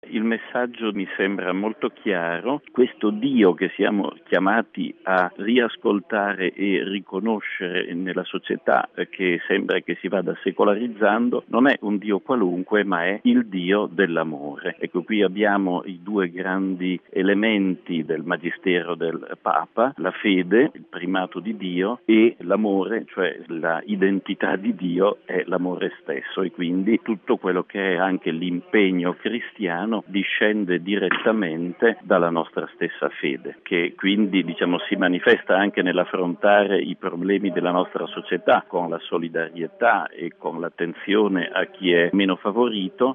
Il messaggio mi sembra molto chiaro. Questo Dio che siamo chiamati a riascoltare e riconoscere nella società che sembra che si vada secolarizzando non è un Dio qualunque, ma è il Dio dell'amore. Ecco, qui abbiamo i due grandi elementi del magistero del Papa: la fede, il primato di Dio, e l'amore, cioè la identità di Dio è l'amore stesso, e quindi tutto quello che è anche l'impegno cristiano discende direttamente dalla nostra stessa fede, che quindi si manifesta anche nell'affrontare i problemi della nostra società con la solidarietà e con l'attenzione a chi è meno favorito,